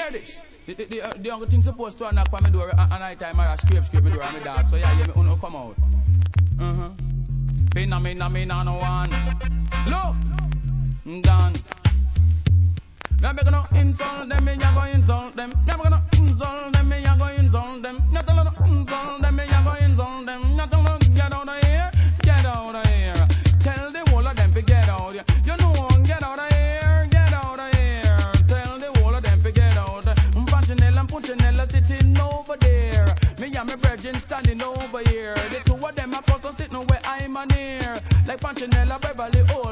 hear this. The only thing supposed to knock on my door at night time, I scrape my door and my dog. So yeah, me uno come out. Pin me no one. Look, done. Now me gonna insult them, me ya go insult them. Now me gonna insult them, me ya go insult them. Now tell them insult them, me ya go insult them. Now tell them get out of here, get out of here. Tell the whole of them to get out here. You know, get out of here, get out of here. Tell the whole of them to get out. Punchinella and Punchinella sitting over there. Me and my brethren standing over here. The two of them are person sitting where I'm near. Like Punchinella, Beverly, oh.